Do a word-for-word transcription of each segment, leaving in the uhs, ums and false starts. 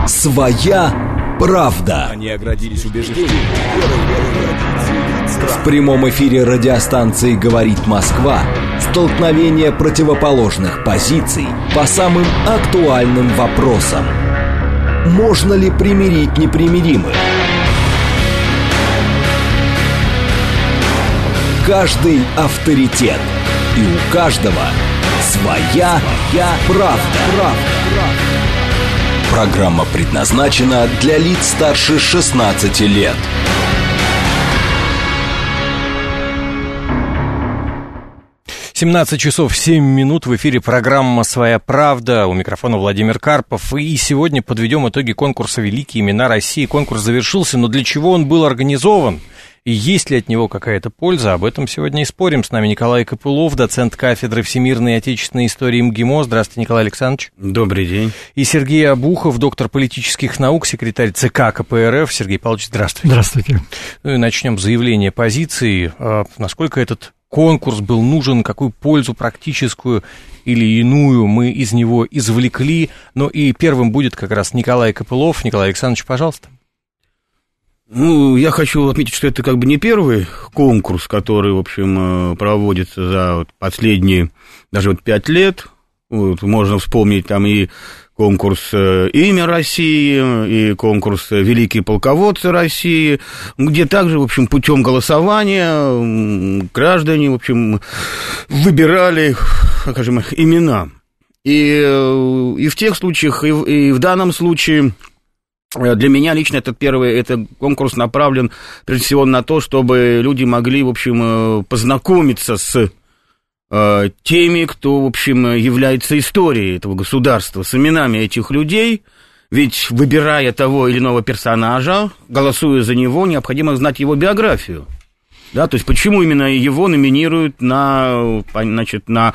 Своя правда. Они оградились убеждением. В прямом эфире радиостанции «Говорит Москва» столкновение противоположных позиций по самым актуальным вопросам. Можно ли примирить непримиримых? Каждый авторитет, и у каждого своя, своя правда. правда. Программа предназначена для лиц старше шестнадцати лет. семнадцать часов семь минут, в эфире программа «Своя правда». У микрофона Владимир Карпов. И сегодня подведем итоги конкурса «Великие имена России». Конкурс завершился, но для чего он был организован? И есть ли от него какая-то польза? Об этом сегодня и спорим. С нами Николай Копылов, доцент кафедры всемирной и отечественной истории МГИМО. Здравствуйте, Николай Александрович. Добрый день. И Сергей Обухов, доктор политических наук, секретарь ЦК КПРФ. Сергей Павлович, здравствуйте. Здравствуйте. Ну и начнем с заявления позиции. Насколько этот конкурс был нужен, какую пользу практическую или иную мы из него извлекли. Ну и первым будет как раз Николай Копылов. Николай Александрович, пожалуйста. Ну, я хочу отметить, что это как бы не первый конкурс, который, в общем, проводится за вот последние даже вот пять лет. Вот, можно вспомнить там и конкурс «Имя России», и конкурс «Великие полководцы России», где также, в общем, путем голосования граждане, в общем, выбирали, скажем, имена. И, и в тех случаях, и в, и в данном случае... Для меня лично этот первый этот конкурс направлен, прежде всего, на то, чтобы люди могли, в общем, познакомиться с э, теми, кто, в общем, является историей этого государства, с именами этих людей. Ведь, выбирая того или иного персонажа, голосуя за него, необходимо знать его биографию. Да, то есть, почему именно его номинируют на, значит, на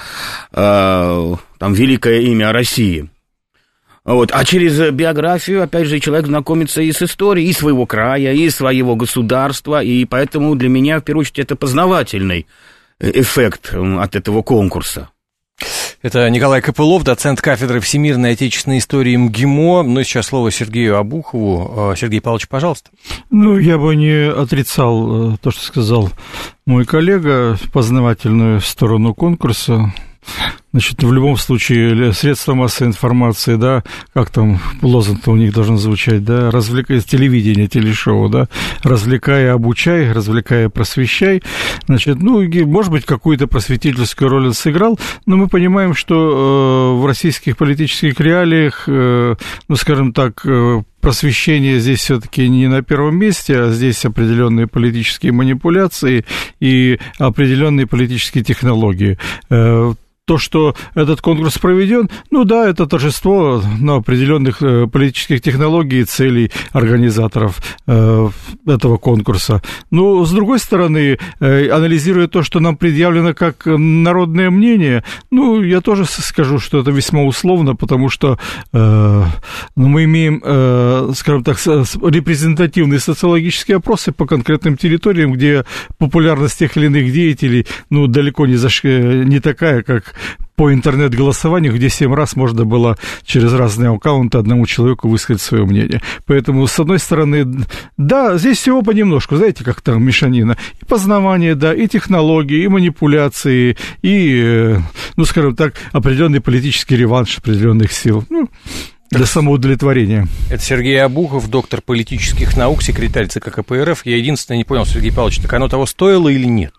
э, там, великое имя России. Вот. А через биографию, опять же, человек знакомится и с историей, и своего края, и своего государства, и поэтому для меня, в первую очередь, это познавательный эффект от этого конкурса. Это Николай Копылов, доцент кафедры всемирной и отечественной истории МГИМО. Ну и сейчас слово Сергею Обухову. Сергей Павлович, пожалуйста. Ну, я бы не отрицал то, что сказал мой коллега, познавательную сторону конкурса. Значит, в любом случае, средства массовой информации, да, как там лозунг-то у них должен звучать, да, развлекай, телевидение, телешоу, да, развлекай, обучай, развлекай, просвещай, значит, ну, может быть, какую-то просветительскую роль он сыграл, но мы понимаем, что э, в российских политических реалиях, э, ну, скажем так, э, просвещение здесь все-таки не на первом месте, а здесь определенные политические манипуляции и определенные политические технологии. То, что этот конкурс проведен, ну да, это торжество на определенных политических технологий и целей организаторов э, этого конкурса. Но, с другой стороны, э, анализируя то, что нам предъявлено как народное мнение, ну, я тоже скажу, что это весьма условно, потому что э, ну, мы имеем, э, скажем так, репрезентативные социологические опросы по конкретным территориям, где популярность тех или иных деятелей, ну, далеко не, заш... не такая, как по интернет-голосованию, где семь раз можно было через разные аккаунты одному человеку высказать свое мнение. Поэтому, с одной стороны, да, здесь всего понемножку, знаете, как там мешанина. И познавание, да, и технологии, и манипуляции, и, ну, скажем так, определенный политический реванш определенных сил. Ну, для самоудовлетворения. Это Сергей Обухов, доктор политических наук, секретарь ЦК КПРФ. Я единственное не понял, Сергей Павлович, так оно того стоило или нет?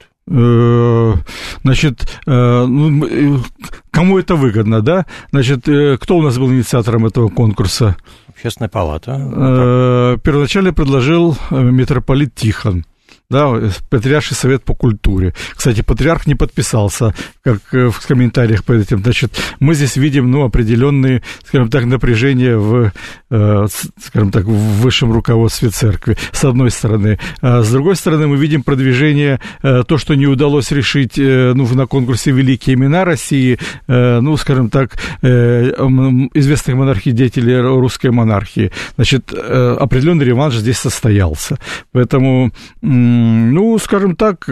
Значит, кому это выгодно, да? Значит, кто у нас был инициатором этого конкурса? Общественная палата. Первоначально предложил митрополит Тихон. Да, Патриарший совет по культуре. Кстати, патриарх не подписался, как в комментариях под этим. Значит, мы здесь видим, ну, определенные, скажем так, напряжения в, скажем так, в высшем руководстве церкви, с одной стороны. А с другой стороны, мы видим продвижение, то, что не удалось решить, ну, на конкурсе «Великие имена России», ну, скажем так, известных монархий, деятелей русской монархии. Значит, определенный реванш здесь состоялся. Поэтому ну, скажем так,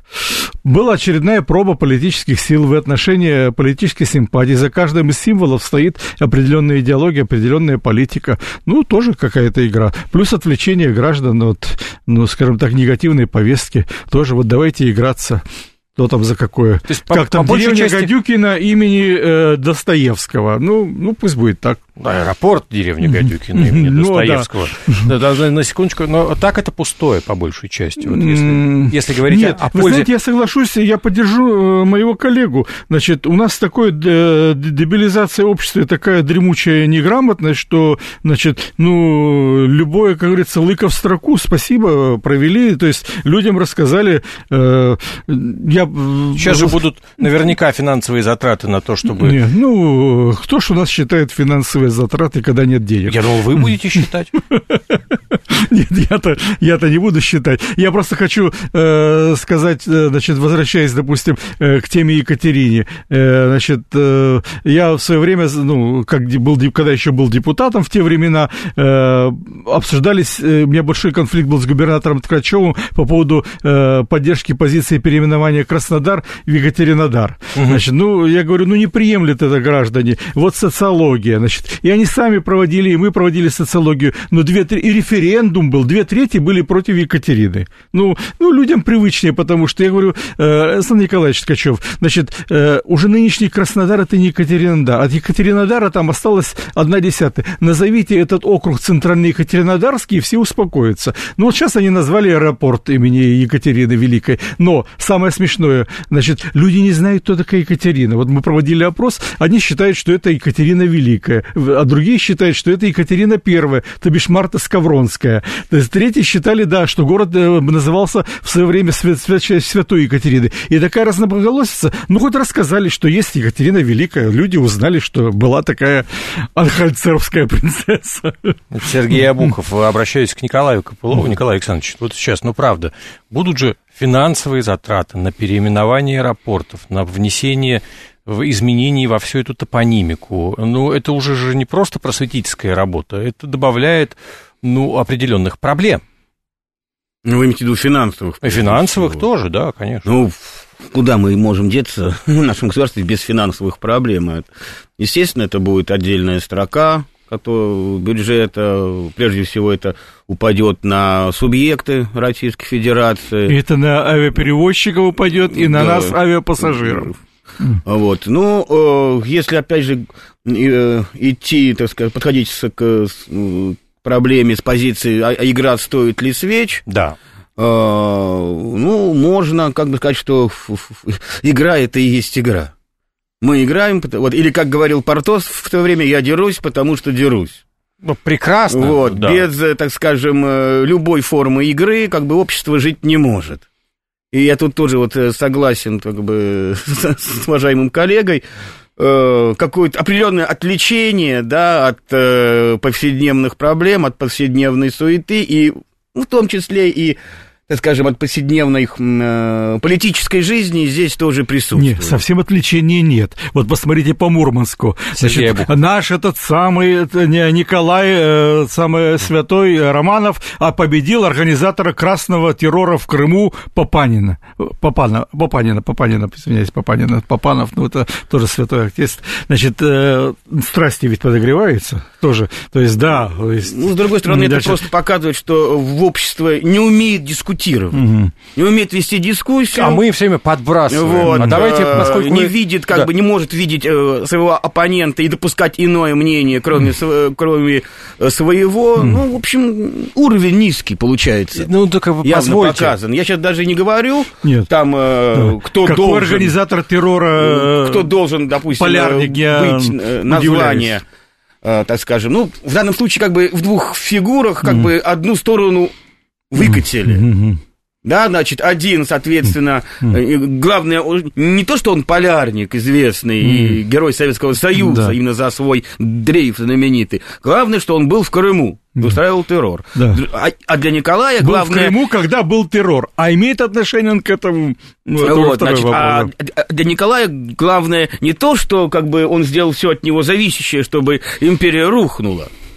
была очередная проба политических сил в отношении политической симпатии. За каждым из символов стоит определенная идеология, определенная политика. Ну, тоже какая-то игра. Плюс отвлечение граждан от, ну, скажем так, негативной повестки. Тоже вот давайте играться. Что там за какое? То есть, как по, там по деревня части... Гадюкина имени э, Достоевского. Ну, ну, пусть будет так. Аэропорт деревни Гадюкина имени ну, Достоевского. Да. Да, да, на секундочку, но так это пустое, по большей части. Вот если, если говорить Нет, о, о вы пользе... знаете, я соглашусь, я поддержу моего коллегу. Значит, у нас такая дебилизация общества, такая дремучая неграмотность, что, значит, ну, любое, как говорится, лыко в строку, спасибо, провели, то есть людям рассказали. Э, я... Сейчас же будут наверняка финансовые затраты на то, чтобы... Нет, ну, кто ж у нас считает финансовые затраты, когда нет денег? Я думал, вы будете считать. Нет, я-то, я-то не буду считать. Я просто хочу э, сказать, значит, возвращаясь, допустим, э, к теме Екатерине. Э, значит, э, я в свое время, ну, как был, когда еще был депутатом в те времена, э, обсуждались, э, у меня большой конфликт был с губернатором Ткачевым по поводу э, поддержки позиции переименования Краснодар в Екатеринодар. Угу. Значит, ну, я говорю, ну, не приемлет это граждане. Вот социология, значит. И они сами проводили, и мы проводили социологию, но две, три, и референдум был, две трети были против Екатерины. Ну, ну людям привычнее, потому что, я говорю, э, Александр Николаевич Ткачев, значит, э, уже нынешний Краснодар — это не Екатеринодар. От Екатеринодара там осталось одна десятая. Назовите этот округ Центральный Екатеринодарский, и все успокоятся. Ну, вот сейчас они назвали аэропорт имени Екатерины Великой. Но самое смешное, значит, люди не знают, кто такая Екатерина. Вот мы проводили опрос, одни считают, что это Екатерина Великая, а другие считают, что это Екатерина Первая, то бишь Марта Скавронская. То есть третьи считали, да, что город назывался в свое время свят, свят, Святой Екатерины. И такая разноголосица, ну, хоть рассказали, что есть Екатерина Великая, люди узнали, что была такая анхальцеровская принцесса. Сергей Обухов, обращаюсь к Николаю Копылову. Николай Александрович, вот сейчас, ну, правда, будут же финансовые затраты на переименование аэропортов, на внесение изменений во всю эту топонимику. Ну, это уже же не просто просветительская работа, это добавляет, ну, определенных проблем. Ну, вы имеете в виду финансовых? И финансовых всего. Тоже, да, конечно. Ну, куда мы можем деться в нашем государстве без финансовых проблем? Естественно, это будет отдельная строка, который бюджета, прежде всего, это упадет на субъекты Российской Федерации. Это на авиаперевозчиков упадет и на да. нас, авиапассажиров. Вот. Ну, если, опять же, идти, так сказать, подходить к проблеме с позиции, а игра стоит ли свеч? Да. Ну, можно, как бы сказать, что игра — это и есть игра. Мы играем, вот, или, как говорил Портос в то время, я дерусь, потому что дерусь. Ну, прекрасно. Вот, да. Без, так скажем, любой формы игры, как бы, общество жить не может. И я тут тоже вот согласен, как бы, с, с уважаемым коллегой, э, какое-то определенное отвлечение, да, от э, повседневных проблем, от повседневной суеты, и в том числе и, так скажем, от повседневной э, политической жизни здесь тоже присутствует. Нет, совсем отвлечения нет. Вот посмотрите по Мурманску. Значит, наш этот самый Николай, самый святой Романов, победил организатора красного террора в Крыму Папанина. Папана, Папанина, Папанина, извиняюсь, Папанина, Папанов, ну это тоже святой отец. Значит, страсти ведь подогреваются тоже. То есть, да. То есть, ну, с другой стороны, это дальше... просто показывает, что в обществе не умеет дискутировать. Угу. Не умеет вести дискуссию. А мы все время подбрасываем. Вот, а давайте, насколько не мы... видит, как да. бы не может видеть э, своего оппонента и допускать иное мнение, кроме, mm. кроме своего. Mm. Ну, в общем, уровень низкий получается. Ну, только вы позвольте. Показан. Я сейчас даже не говорю, Нет. там, э, да. кто Какой должен... организатор террора... Кто должен, допустим, полярник, быть название, э, так скажем. Ну, в данном случае, как бы, в двух фигурах, как mm. бы, одну сторону выкатили. Mm-hmm. Да, значит, один, соответственно, mm-hmm. главное, не то, что он полярник известный, mm-hmm. герой Советского Союза, да. именно за свой дрейф знаменитый. Главное, что он был в Крыму, mm-hmm. устраивал террор. Да. А, а для Николая был главное... в Крыму, когда был террор. А имеет отношение он к этому? Вот, значит, а для Николая главное не то, что как бы он сделал все от него зависящее, чтобы империя рухнула.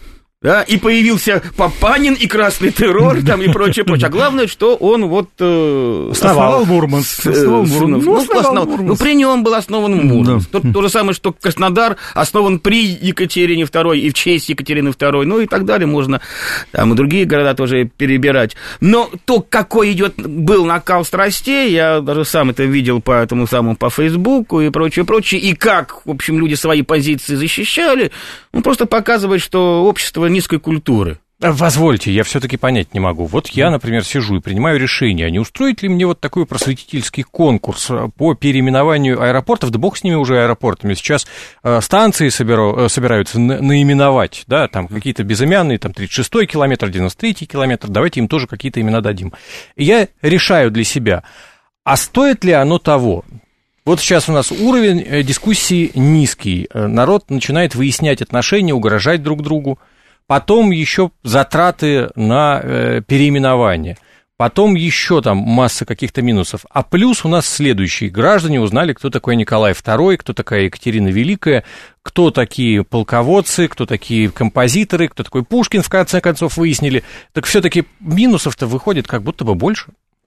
Да, и появился Папанин, и красный террор, там, и прочее, прочее. А главное, что он вот... Э, основал Мурманск. Основал Мурманск. Ну, основал основал, Мурманск. Ну, при нем был основан Мурманск. Да. То, то же самое, что Краснодар основан при Екатерине второй и в честь Екатерины второй, ну и так далее. Можно там и другие города тоже перебирать. Но то, какой идет, был накал страстей, я даже сам это видел по этому самому, по Фейсбуку и прочее, прочее, и как, в общем, люди свои позиции защищали, он просто показывает, что общество низкой культуры. Позвольте, я все-таки понять не могу. Вот я, например, сижу и принимаю решение, а не устроить ли мне вот такой просветительский конкурс по переименованию аэропортов, да бог с ними уже аэропортами. Сейчас э, станции соберу, э, собираются на, наименовать, да, там какие-то безымянные, там тридцать шестой километр, девяносто третий километр, давайте им тоже какие-то имена дадим. И я решаю для себя, а стоит ли оно того? Вот сейчас у нас уровень дискуссии низкий, народ начинает выяснять отношения, угрожать друг другу. Потом еще затраты на э, переименование, потом еще там масса каких-то минусов. А плюс у нас следующий. Граждане узнали, кто такой Николай второй, кто такая Екатерина Великая, кто такие полководцы, кто такие композиторы, кто такой Пушкин, в конце концов, выяснили. Так все-таки минусов-то выходит как будто бы больше.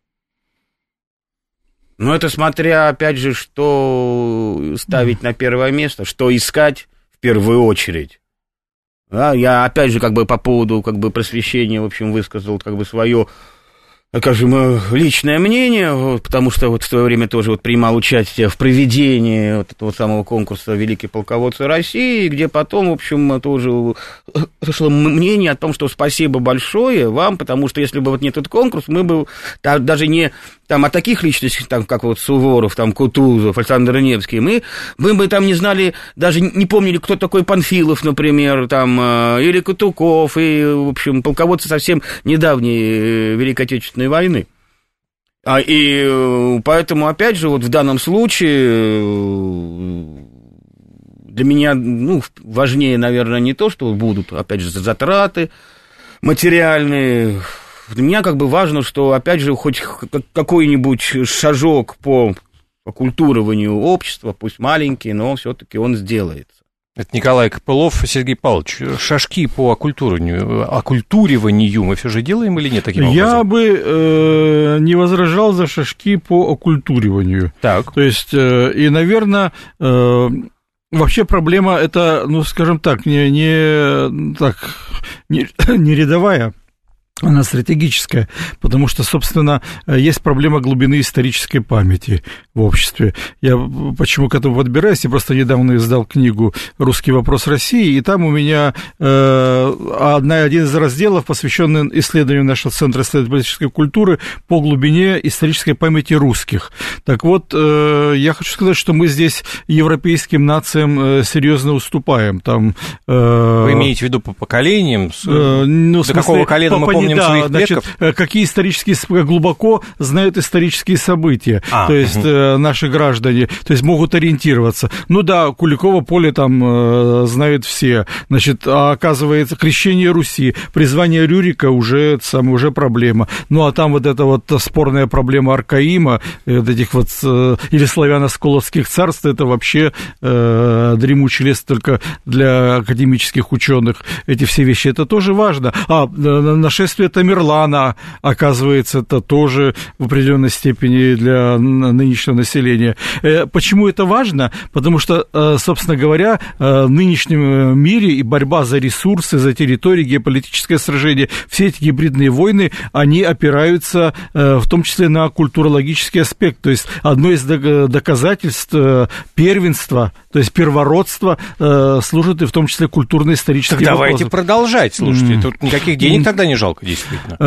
Ну, это смотря, опять же, что ставить на первое место, что искать в первую очередь. Да, я, опять же, как бы по поводу как бы просвещения, в общем, высказал как бы свое, скажем, личное мнение, вот, потому что вот в свое время тоже вот принимал участие в проведении вот этого самого конкурса «Великие полководцы России», где потом, в общем, тоже пришло мнение о том, что спасибо большое вам, потому что если бы вот не этот конкурс, мы бы даже не там о таких личностях, там, как вот Суворов, там, Кутузов, Александр Невский, мы, мы бы там не знали, даже не помнили, кто такой Панфилов, например, там, или Кутуков, и, в общем, полководцы совсем недавней Великой Отечественной войны. А, и поэтому, опять же, вот в данном случае для меня, ну, важнее, наверное, не то, что будут, опять же, затраты материальные. Для меня как бы важно, что, опять же, хоть какой-нибудь шажок по оккультурованию общества, пусть маленький, но все-таки он сделается. Это Николай Копылов. Сергей Павлович, шажки по оккультуриванию, оккультуриванию мы все же делаем или нет таким образом? Я бы э, не возражал за шажки по оккультуриванию. Так. То есть, э, и, наверное... Э, Вообще проблема это, ну, скажем так, не, не, так, не, не рядовая, она стратегическая, потому что, собственно, есть проблема глубины исторической памяти в обществе. Я почему к этому подбираюсь? Я просто недавно издал книгу «Русский вопрос России», и там у меня э, одна, один из разделов, посвященный исследованию нашего Центра исследования политической культуры по глубине исторической памяти русских. Так вот, э, я хочу сказать, что мы здесь европейским нациям э, серьезно уступаем. Там, э, Вы имеете в виду по поколениям? Э, ну, До смысле, какого колена мы помним да, своих значит, предков? Какие исторические, глубоко знают исторические события, а, то есть угу. э, наши граждане, то есть могут ориентироваться. Ну да, Куликово поле там э, знают все, значит, а оказывается, крещение Руси, призвание Рюрика уже, сам, уже проблема. Ну а там вот эта вот спорная проблема Аркаима, вот этих вот, э, или славяно-сколовских царств, это вообще э, дремучий лес только для академических ученых. Эти все вещи, это тоже важно. А, нашествие Тамерлана, оказывается, это тоже в определенной степени для нынешнего населения. Почему это важно? Потому что, собственно говоря, в нынешнем мире и борьба за ресурсы, за территории, геополитическое сражение, все эти гибридные войны, они опираются в том числе на культурологический аспект. То есть одно из доказательств первенства, то есть первородства, служит и в том числе культурно-исторические вопросы. Так давайте продолжать, слушайте. Mm. Тут никаких денег mm. тогда не жалко, действительно.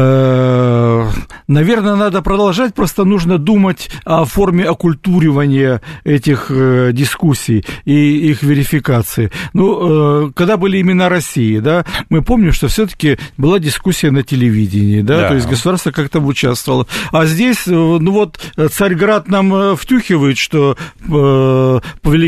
Наверное, надо продолжать, просто нужно думать о форме оккультуривания этих дискуссий и их верификации. Ну, когда были имена России, да, мы помним, что все-таки была дискуссия на телевидении, да, да, то есть государство как-то участвовало. А здесь, ну вот, Царьград нам втюхивает, что великий полярный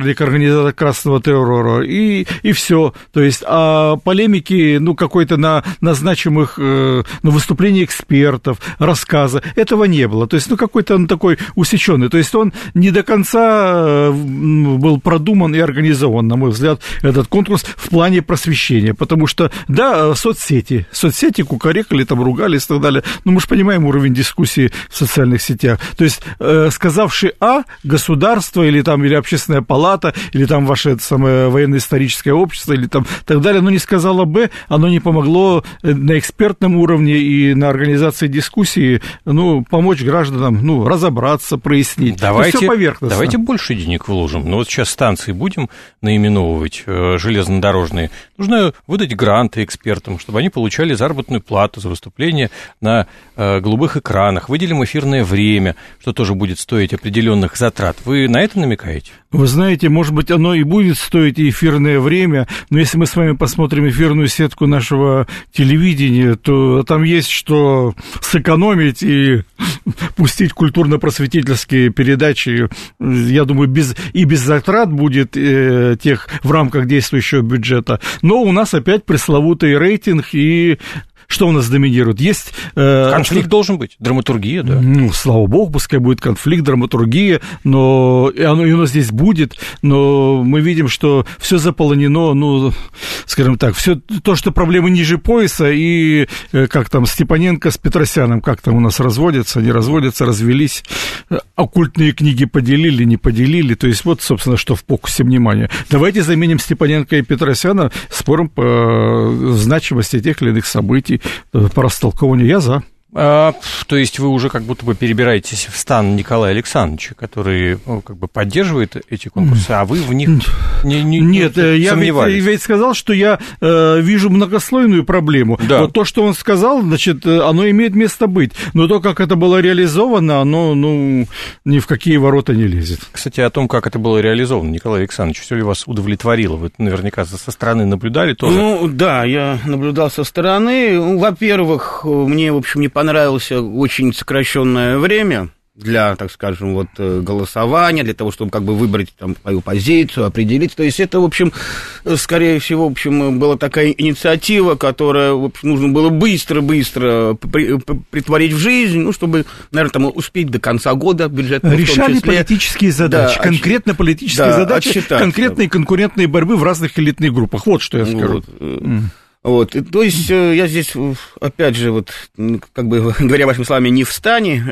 ударник, организатор красного террора, и, и все. То есть, а полемики, ну, какой-то на, на значимых, э, на выступления экспертов, рассказа, этого не было. То есть, ну, какой-то он такой усеченный. То есть, он не до конца был продуман и организован, на мой взгляд, этот конкурс в плане просвещения. Потому что, да, соцсети, соцсети кукарекали, там ругались и так далее. Но мы же понимаем уровень дискуссии в социальных сетях. То есть, э, сказавший А, государство или там, или общественная палата, или там ваше это самое военно-историческое общество, или там так далее, оно не сказало Б, оно не помогло на экспертном уровне и на организации дискуссии, ну, помочь гражданам, ну, разобраться, прояснить. Давайте, все поверхностно. Давайте больше денег вложим. Ну, вот сейчас станции будем наименовывать, э, железнодорожные. Нужно выдать гранты экспертам, чтобы они получали заработную плату за выступление на э, голубых экранах. Выделим эфирное время, что тоже будет стоить определенных затрат. Вы на это намекаете? Вы знаете, может быть, оно и будет стоить и эфирное время, но если мы с вами посмотрим эфирную сетку нашего телевидения, то там есть что сэкономить и пустить культурно-просветительские передачи, я думаю, без, и без затрат будет э, тех в рамках действующего бюджета. Но у нас опять пресловутый рейтинг и... Что у нас доминирует? Есть... Э, конфликт что... должен быть, драматургия, да. Ну, слава богу, пускай будет конфликт, драматургия, но и оно, и оно здесь будет, но мы видим, что все заполонено, ну, скажем так, все то, что проблемы ниже пояса, и э, как там Степаненко с Петросяном, как там у нас разводятся, не разводятся, развелись, оккультные книги поделили, не поделили, то есть вот, собственно, что в фокусе внимания. Давайте заменим Степаненко и Петросяна спором по значимости тех или иных событий, по растолкованию. Я за. А, то есть вы уже как будто бы перебираетесь в стан Николая Александровича, который, ну, как бы поддерживает эти конкурсы, а вы в них не, не, Нет, не я ведь, ведь сказал, что я э, вижу многослойную проблему. Да. Вот то, что он сказал, значит, оно имеет место быть. Но то, как это было реализовано, оно, ну, ни в какие ворота не лезет. Кстати, о том, как это было реализовано, Николай Александрович, все ли вас удовлетворило? Вы наверняка со стороны наблюдали тоже. Ну, да, я наблюдал со стороны. Во-первых, мне, в общем, не понравилось очень сокращенное время для, так скажем, вот, голосования, для того, чтобы как бы выбрать там свою позицию, определить. То есть это, в общем, скорее всего, в общем, была такая инициатива, которая, в общем, нужно было быстро-быстро притворить в жизнь, ну, чтобы, наверное, там успеть до конца года бюджет. Решали политические задачи, да, конкретно отч... политические да, задачи, отчитаться. Конкретные конкурентные борьбы в разных элитных группах. Вот что я скажу. Вот. Mm. Вот, то есть я здесь, опять же, вот, как бы говоря вашими словами, не в стане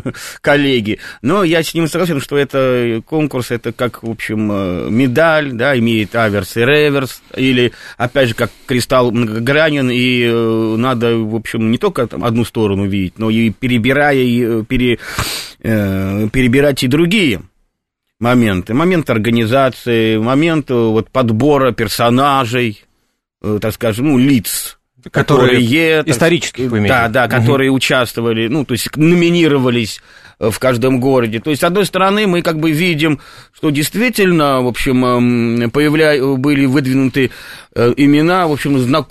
коллеги, но я с ним согласен, что это конкурс, это как, в общем, медаль, да, имеет аверс и реверс, или, опять же, как кристалл многогранен, и надо, в общем, не только там одну сторону видеть, но и перебирая, и пере, перебирать и другие моменты, момент организации, момент вот, подбора персонажей, так скажем, ну, лиц, которые, которые исторически, так, да, да, угу. которые участвовали, ну, то есть номинировались в каждом городе. То есть, с одной стороны, мы как бы видим, что действительно, в общем, появля... были выдвинуты имена, в общем, знак...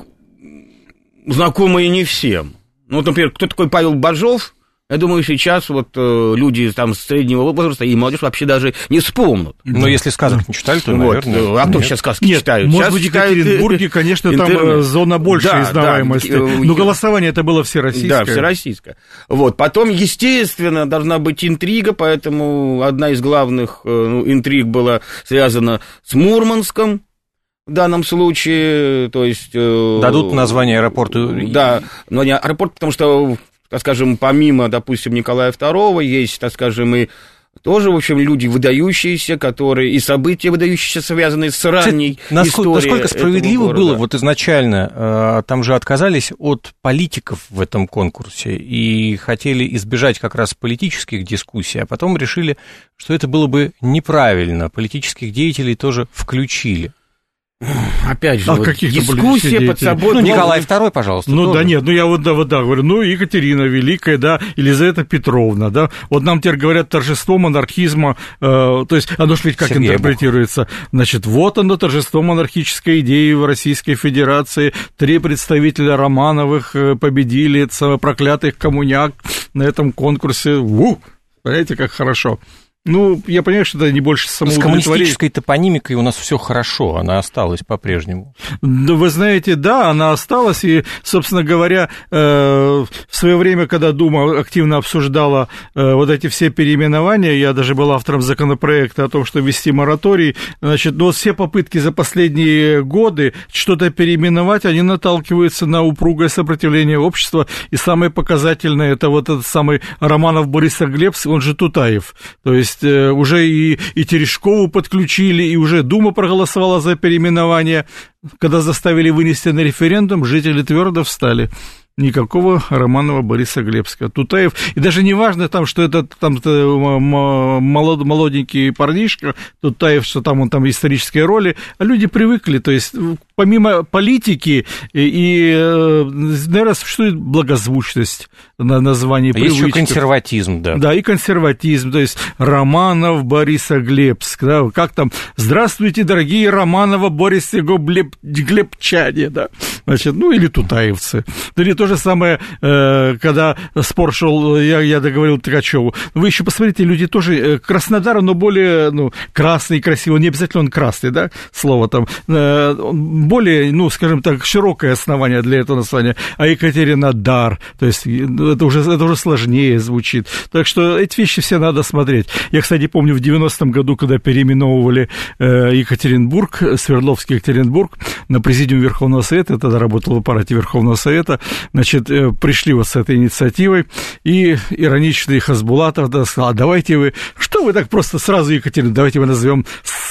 знакомые не всем. Ну, вот, например, кто такой Павел Бажов? Я думаю, сейчас вот э, люди там среднего возраста и молодежь вообще даже не вспомнят. Но если сказок не читали, то, вот, наверное... А кто сейчас сказки Нет, читают? Может сейчас быть, в Екатеринбурге, конечно, интернет. Там зона большей да, издаваемости. Да, но голосование это было всероссийское. Да, всероссийское. Вот. Потом, естественно, должна быть интрига, поэтому одна из главных ну, интриг была связана с Мурманском. В данном случае, то есть... Дадут название аэропорту? Да, но не аэропорт, потому что... так скажем, помимо, допустим, Николая второго, есть, так скажем, и тоже, в общем, люди выдающиеся, которые и события выдающиеся, связанные с ранней насколько, историей. Насколько справедливо было, вот изначально, там же отказались от политиков в этом конкурсе и хотели избежать как раз политических дискуссий, а потом решили, что это было бы неправильно, политических деятелей тоже включили. Опять же, а вот дискуссия под собой... Ну, Николай второй, пожалуйста. Ну, тоже. да нет, ну, я вот, да, вот, да, говорю, ну, Екатерина Великая, да, Елизавета Петровна, да, вот нам теперь говорят торжество монархизма, э, то есть, оно же ведь как Сергей интерпретируется, Бог. Значит, вот оно, торжество монархической идеи в Российской Федерации, три представителя Романовых победили, это самое проклятых коммуняк на этом конкурсе, у, понимаете, как хорошо. Ну, я понимаю, что это не больше самоудовлетворения. С коммунистической топонимикой у нас все хорошо, она осталась по-прежнему. Да, вы знаете, да, она осталась, и, собственно говоря, э, в свое время, когда Дума активно обсуждала э, вот эти все переименования, я даже был автором законопроекта о том, что ввести мораторий, значит, но все попытки за последние годы что-то переименовать, они наталкиваются на упругое сопротивление общества, и самое показательное, это вот этот самый Романов Борисоглебск, он же Тутаев, то есть уже и, и Терешкову подключили, и уже Дума проголосовала за переименование. Когда заставили вынести на референдум, жители твердо встали. Никакого Романова Борисоглебска. Тутаев, и даже не важно там, что это там молод, молоденький парнишка, Тутаев, что там он там исторические роли, а люди привыкли, то есть помимо политики и, и наверное, существует благозвучность на названии, а есть еще консерватизм, да. Да, и консерватизм, то есть Романов Борисоглебск, да, как там, здравствуйте, дорогие Романова Борисоглебчане, да, значит, ну или тутаевцы, или то же самое, когда спор шел, я, я договорил Ткачеву. Вы еще посмотрите, люди тоже Краснодар, но более, ну, красный, красивый, не обязательно он красный, да, слово там, более, ну, скажем так, широкое основание для этого названия, а Екатеринодар, то есть это уже, это уже сложнее звучит. Так что эти вещи все надо смотреть. Я, кстати, помню в девяностом году, когда переименовывали Екатеринбург, Свердловский Екатеринбург, на президиум Верховного Совета, я тогда работал в аппарате Верховного Совета, значит, пришли вот с этой инициативой, и ироничный Хасбулатов да, сказал, а давайте вы, что вы так просто сразу Екатеринбург, давайте мы назовем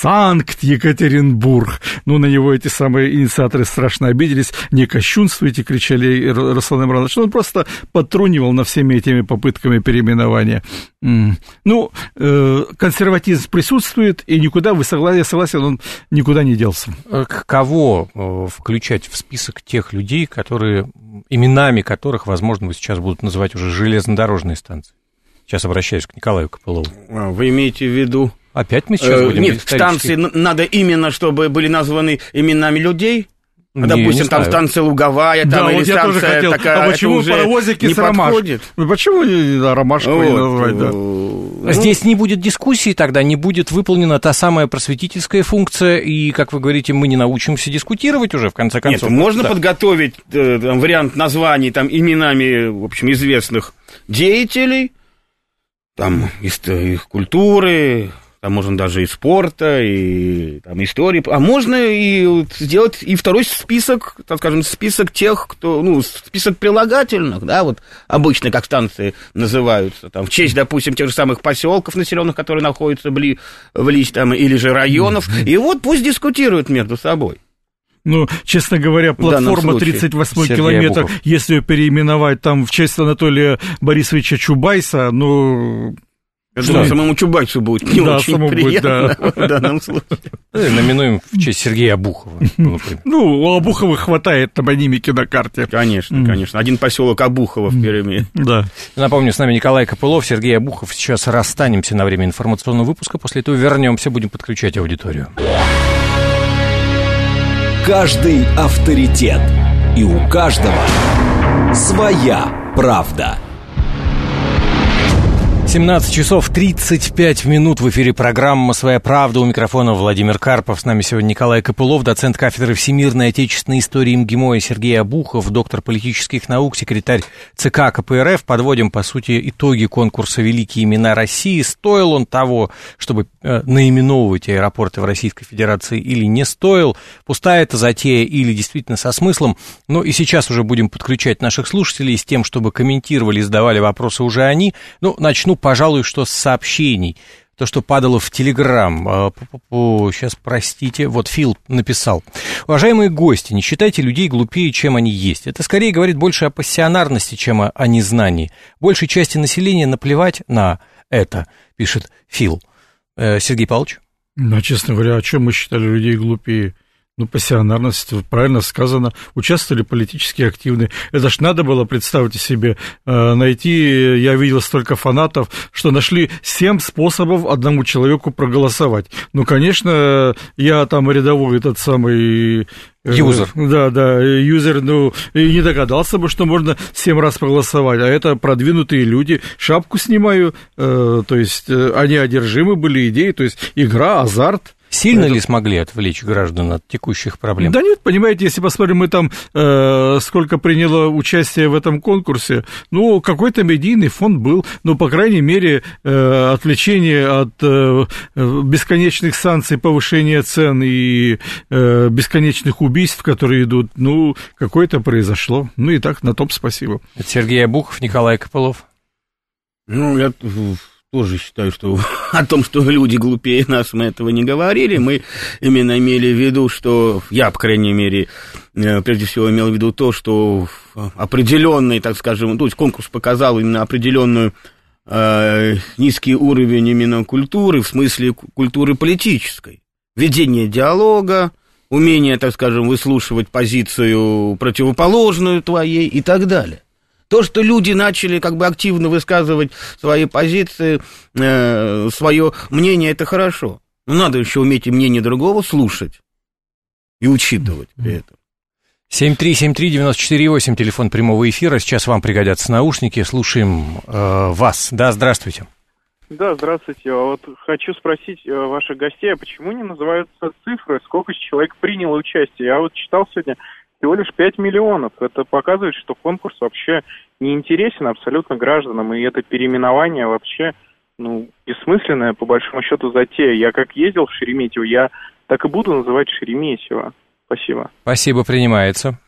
Санкт-Екатеринбург. Ну, на него эти самые инициаторы страшно обиделись, не кощунствуйте, кричали Руслан Имранович, он просто подтрунивал на всеми этими попытками переименования. Ну, консерватизм присутствует, и никуда, вы согласен, я согласен, он никуда не делся. Кого включать в список тех людей, которые, именами которых, возможно, вы сейчас будут называть уже железнодорожные станции? Сейчас обращаюсь к Николаю Копылову. Вы имеете в виду... Опять мы сейчас будем... Нет, станции надо именно, чтобы были названы именами людей? Не, допустим, не там станция Луговая, там, да, или вот станция такая, а почему паровозики не с ромашкой? Почему да, ромашку вот, не назвать, да? Ну, здесь не будет дискуссии тогда, не будет выполнена та самая просветительская функция, и, как вы говорите, мы не научимся дискутировать уже, в конце концов. Нет, можно да. подготовить э, там, вариант названий там, именами, в общем, известных деятелей, там, из, их культуры... Там можно даже и спорта, и там, истории. А можно и сделать и второй список, так скажем, список тех, кто, ну, список прилагательных, да, вот обычно, как станции называются, там, в честь, допустим, тех же самых поселков населенных, которые находятся вли, вблизь, там, или же районов. И вот пусть дискутируют между собой. Ну, честно говоря, платформа тридцать восьмой километр, Бухов. Если ее переименовать там в честь Анатолия Борисовича Чубайса, ну... Я думаю, да. самому Чубайсу будет не да, очень приятно будет, да. в данном случае. Номинуем в честь Сергея Обухова. Ну, у Обухова хватает топонимики на карте. Конечно, конечно. Один поселок Обухова в Перми. Да. Напомню, с нами Николай Копылов, Сергей Обухов. Сейчас расстанемся на время информационного выпуска. После этого вернемся, будем подключать аудиторию. Каждый авторитет. И у каждого своя правда. семнадцать часов тридцать пять минут в эфире программа «Своя правда». У микрофона Владимир Карпов. С нами сегодня Николай Копылов, доцент кафедры всемирной отечественной истории МГИМО, и Сергей Обухов, доктор политических наук, секретарь ЦК КПРФ. Подводим, по сути, итоги конкурса «Великие имена России». Стоил он того, чтобы э, наименовывать аэропорты в Российской Федерации, или не стоил? Пустая это затея или действительно со смыслом? Ну и сейчас уже будем подключать наших слушателей с тем, чтобы комментировали и задавали вопросы уже они. Ну, начну, пожалуй, что с сообщений. То, что падало в Телеграм. Сейчас, простите. Вот Фил написал. Уважаемые гости, не считайте людей глупее, чем они есть. Это скорее говорит больше о пассионарности, чем о, о незнании. Большей части населения наплевать на это, пишет Фил. Сергей Павлович? Ну, честно говоря, о чем мы считали людей глупее? Ну, пассионарность, правильно сказано, участвовали политически активные. Это ж надо было, представьте себе, найти, я видел столько фанатов, что нашли семь способов одному человеку проголосовать. Ну, конечно, я там рядовой этот самый... Юзер. Да, да, юзер, ну, и не догадался бы, что можно семь раз проголосовать, а это продвинутые люди, шапку снимаю, э, то есть они одержимы были идеей, то есть игра, азарт. Сильно это... ли смогли отвлечь граждан от текущих проблем? Да нет, понимаете, если посмотрим, мы там э, сколько приняло участие в этом конкурсе, ну, какой-то медийный фонд был, ну, по крайней мере, э, отвлечение от э, бесконечных санкций, повышения цен и э, бесконечных убийств, которые идут, ну, какое-то произошло. Ну, и так, на том спасибо. Это Сергей Обухов, Николай Копылов. Ну, я... тоже считаю, что о том, что люди глупее нас, мы этого не говорили. Мы именно имели в виду, что я, по крайней мере, прежде всего имел в виду то, что определенный, так скажем, то есть конкурс показал именно определенную э, низкий уровень именно культуры, в смысле культуры политической. Ведение диалога, умение, так скажем, выслушивать позицию противоположную твоей и так далее. То, что люди начали как бы активно высказывать свои позиции, э, свое мнение, это хорошо. Но надо еще уметь и мнение другого слушать и учитывать при этом. семь три семь три девяносто четыре восемь, телефон прямого эфира. Сейчас вам пригодятся наушники. Слушаем э, вас. Да, здравствуйте. Да, здравствуйте. Вот хочу спросить э, ваших гостей, а почему не называются цифры, сколько человек приняло участие? Я вот читал сегодня... всего лишь пять миллионов. Это показывает, что конкурс вообще не интересен абсолютно гражданам, и это переименование вообще, ну, бессмысленное, по большому счету, затея. Я как ездил в Шереметьево, я так и буду называть Шереметьево. Спасибо. Спасибо, принимается.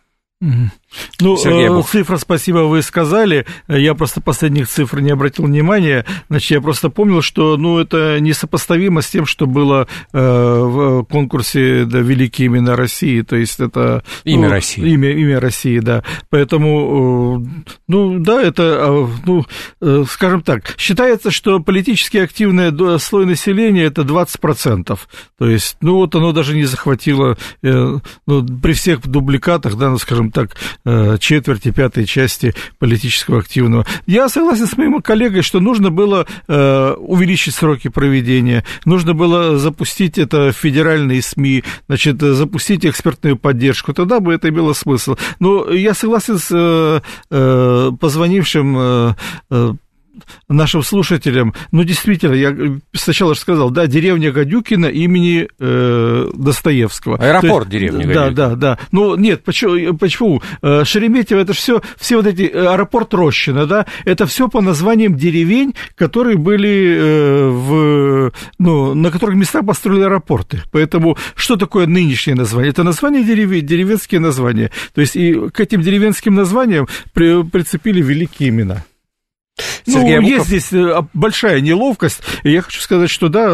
Ну, цифра, спасибо, вы сказали, я просто последних цифр не обратил внимания, значит, я просто помнил, что, ну, это несопоставимо с тем, что было э, в конкурсе, да, «Великие имена России», то есть это... Имя ну, России. Имя, имя России, да, поэтому, э, ну, да, это, ну, э, скажем так, считается, что политически активный слой населения это двадцать процентов, то есть, ну, вот оно даже не захватило, э, ну, при всех дубликатах, да, ну, скажем так, четверти, пятой части политического активного. Я согласен с моим коллегой, что нужно было э, увеличить сроки проведения, нужно было запустить это в федеральные СМИ, значит, запустить экспертную поддержку, тогда бы это имело смысл. Но я согласен с э, э, позвонившим э, э, нашим слушателям, ну, действительно, я сначала же сказал, да, деревня Гадюкина имени э, Достоевского. Аэропорт есть, деревни да, Гадюкина. Да, да, да. Ну, нет, почему? почему? Шереметьево, это же все, все вот эти, аэропорт Рощино, да, это все по названиям деревень, которые были э, в, ну, на которых местах построили аэропорты. Поэтому что такое нынешнее название? Это название деревень, деревенские названия. То есть и к этим деревенским названиям при, прицепили великие имена. Сергей ну, Обухов. есть здесь большая неловкость, и я хочу сказать, что да,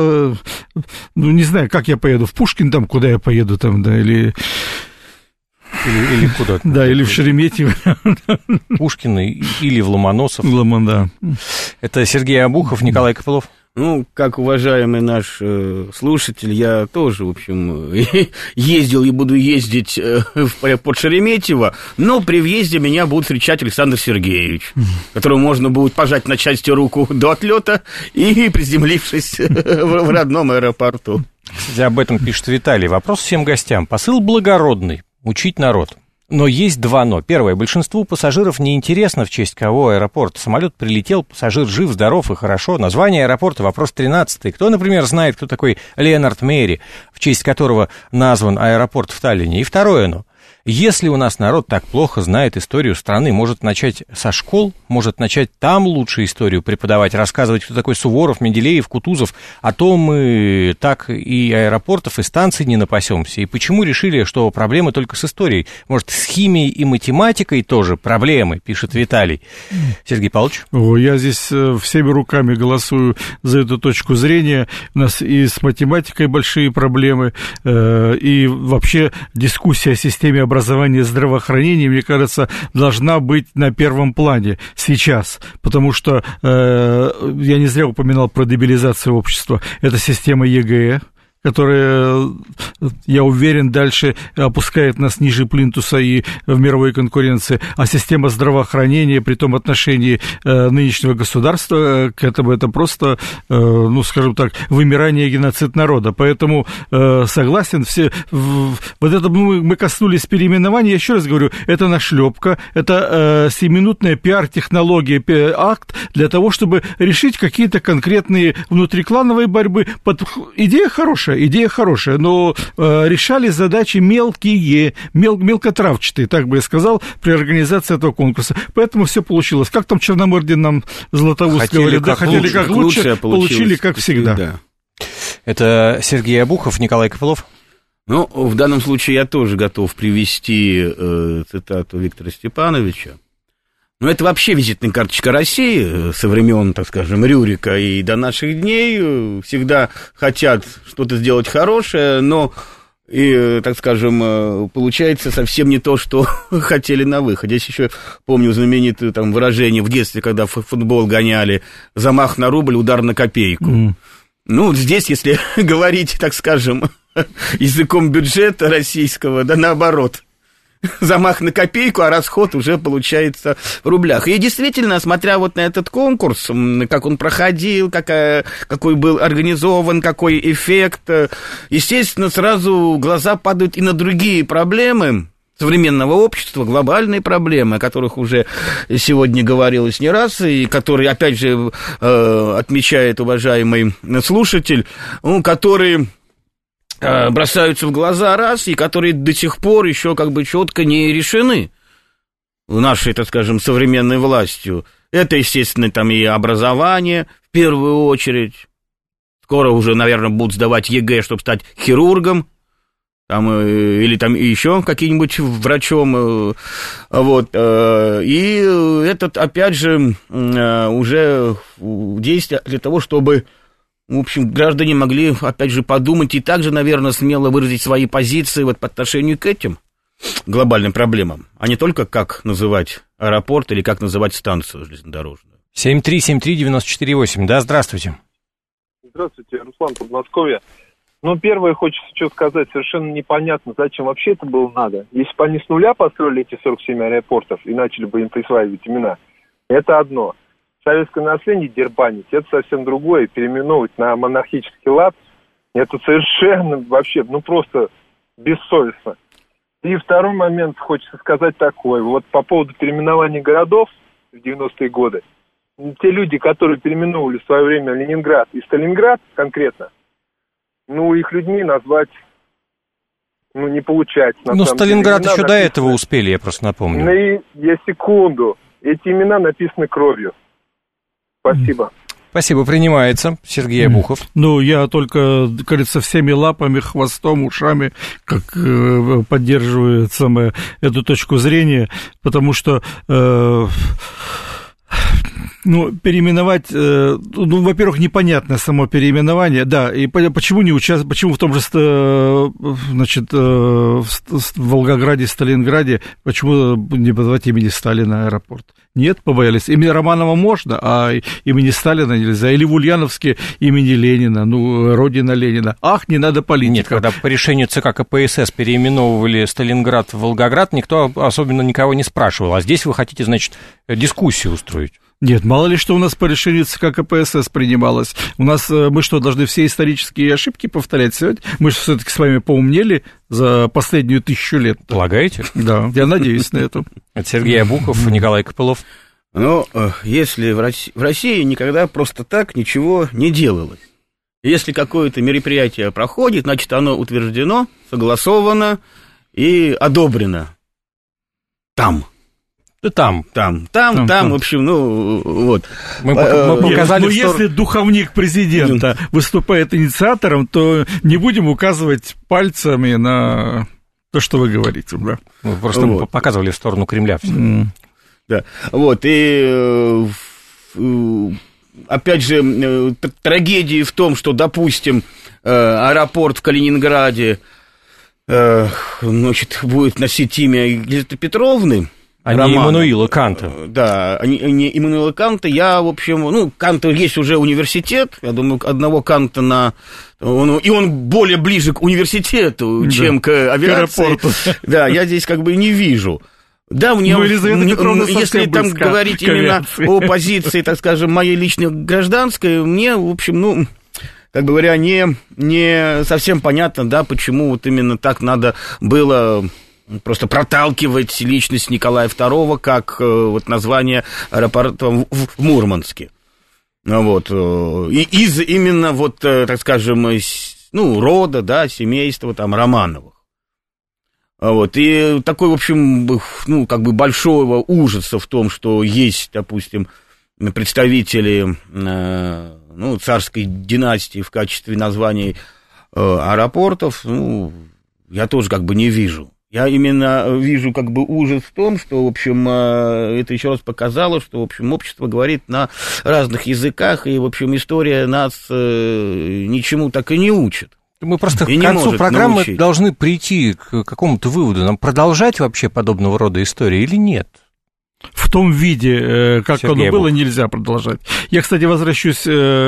ну, не знаю, как я поеду, в Пушкин там, куда я поеду там, да, или... Или, или куда-то. Да, или в Шереметьево. Пушкин или в Ломоносов. Ломон, да. Это Сергей Обухов, Николай Копылов. Ну, как уважаемый наш э, слушатель, я тоже, в общем, ездил и буду ездить э, в аэропорт Шереметьево, но при въезде меня будет встречать Александр Сергеевич, которому можно будет пожать на части руку до отлета и приземлившись в, в родном аэропорту. Кстати, об этом пишет Виталий. Вопрос всем гостям. Посыл благородный. Учить народ. Но есть два «но». Первое. Большинству пассажиров неинтересно, в честь кого аэропорт. Самолет прилетел, пассажир жив, здоров и хорошо. Название аэропорта — вопрос тринадцатый. Кто, например, знает, кто такой Леонард Мери, в честь которого назван аэропорт в Таллине? И второе «но». Если у нас народ так плохо знает историю страны, может начать со школ, может начать там лучше историю преподавать, рассказывать, кто такой Суворов, Менделеев, Кутузов, а то мы так и аэропортов, и станций не напасемся. И почему решили, что проблемы только с историей? Может, с химией и математикой тоже проблемы, пишет Виталий. Сергей Павлович? О, я здесь всеми руками голосую за эту точку зрения. У нас и с математикой большие проблемы, и вообще дискуссия о системе образования. Образование и здравоохранение, мне кажется, должна быть на первом плане сейчас, потому что э, я не зря упоминал про дебилизацию общества. Это система ЕГЭ, которая, я уверен, дальше опускает нас ниже плинтуса и в мировой конкуренции, а система здравоохранения при том отношении нынешнего государства к этому, это просто, ну, скажем так, вымирание, геноцид народа. Поэтому согласен, все, вот это мы, мы коснулись переименования, я еще раз говорю, это нашлепка, это семиминутная пиар-технология, акт для того, чтобы решить какие-то конкретные внутриклановые борьбы. Под... Идея хорошая, идея хорошая, но э, решали задачи мелкие, мел... мелкотравчатые, так бы я сказал, при организации этого конкурса. Поэтому все получилось. Как там Черномырдин нам Златоуст хотели говорит, как да, хотели лучше, как лучше, лучше получили как всегда. Да. Это Сергей Обухов, Николай Копылов. Ну, в данном случае я тоже готов привести э, цитату Виктора Степановича. Ну, это вообще визитная карточка России со времен, так скажем, Рюрика и до наших дней. Всегда хотят что-то сделать хорошее, но, и, так скажем, получается совсем не то, что хотели на выходе. Здесь еще помню знаменитое там выражение в детстве, когда в футбол гоняли: замах на рубль, удар на копейку. Mm. Ну, здесь, если говорить, так скажем, языком бюджета российского, да наоборот. Замах на копейку, а расход уже получается в рублях. И действительно, смотря вот на этот конкурс, как он проходил, какая, какой был организован, какой эффект, естественно, сразу глаза падают и на другие проблемы современного общества, глобальные проблемы, о которых уже сегодня говорилось не раз, и которые, опять же, отмечает уважаемый слушатель, ну, которые... бросаются в глаза раз, и которые до сих пор еще как бы четко не решены нашей, так скажем, современной властью. Это, естественно, там и образование, в первую очередь. Скоро уже, наверное, будут сдавать ЕГЭ, чтобы стать хирургом, там, или там еще каким-нибудь врачом. Вот. И этот, опять же, уже действие для того, чтобы... В общем, граждане могли, опять же, подумать и также, наверное, смело выразить свои позиции вот по отношению к этим глобальным проблемам, а не только как называть аэропорт или как называть станцию железнодорожную. семь три семь три девяносто четыре восемь. Да, здравствуйте. Здравствуйте, Руслан, Подмосковье. Ну, первое, хочется что сказать, совершенно непонятно, зачем вообще это было надо. Если бы они с нуля построили эти сорок семь аэропортов и начали бы им присваивать имена, это одно. Советское наследие дербанить, это совсем другое. Переименовывать на монархический лад, это совершенно вообще, ну просто бессовестно. И второй момент, хочется сказать такой. Вот по поводу переименования городов в девяностые годы. Те люди, которые переименовывали в свое время Ленинград и Сталинград конкретно, ну, их людьми назвать, ну, не получается. Ну, Сталинград еще написаны... до этого успели, я просто напомню. Ну, и я секунду. Эти имена написаны кровью. Спасибо. Спасибо, принимается. Сергей Обухов. Ну, я только, кажется, всеми лапами, хвостом, ушами, как э, поддерживаю самое, эту точку зрения, потому что... Э, Ну, переименовать, ну, во-первых, непонятно само переименование, да, и почему не участвовать, почему в том же, значит, в Волгограде, Сталинграде, почему не назвать имени Сталина аэропорт? Нет, побоялись. Имени Романова можно, а имени Сталина нельзя. Или в Ульяновске имени Ленина, ну, родина Ленина. Ах, не надо политика. Нет, когда по решению ЦК КПСС переименовывали Сталинград в Волгоград, никто особенно никого не спрашивал. А здесь вы хотите, значит, дискуссию устроить? Нет, мало ли что у нас по решению ЦК КПСС принималось. У нас, мы что, должны все исторические ошибки повторять сегодня? Мы же все-таки с вами поумнели за последнюю тысячу лет. Полагаете? Да, я надеюсь на это. Это Сергей Обухов, Николай Копылов. Ну, если в России, в России никогда просто так ничего не делалось. Если какое-то мероприятие проходит, значит, оно утверждено, согласовано и одобрено там. Да там. Там, там, там, там, в общем, ну, вот. Мы, мы показали, ну, что... если духовник президента выступает инициатором, то не будем указывать пальцами на то, что вы говорите, да. Мы просто вот. показывали в сторону Кремля все. Mm. Да, вот, и опять же, трагедия в том, что, допустим, аэропорт в Калининграде, значит, будет носить имя Елизаветы Петровны, А не Иммануила Канта. Да, не, не Иммануила Канта. Я, в общем, ну, Канта есть уже университет. Я думаю, одного Канта на... Он, и он более ближе к университету, да, чем к авиации. К да, я здесь как бы не вижу. Да, мне, ну, если там говорить именно о позиции, так скажем, моей личной гражданской, мне, в общем, ну... как бы говоря, не, не совсем понятно, да, почему вот именно так надо было просто проталкивать личность Николая второго как вот название аэропорта в, в Мурманске. Вот. И из именно вот, так скажем, ну, рода, да, семейства там Романовых. Вот. И такой, в общем, ну, как бы большого ужаса в том, что есть, допустим, представители... ну, царской династии в качестве названий э, аэропортов, ну, я тоже как бы не вижу. Я именно вижу как бы ужас в том, что, в общем, э, это еще раз показало, что, в общем, общество говорит на разных языках, и, в общем, история нас э, ничему так и не учит. Мы просто и к концу программы научить. Должны прийти к какому-то выводу. Нам продолжать вообще подобного рода истории или нет? В том виде, как Сергей оно было, Бух. Нельзя продолжать. Я, кстати, возвращусь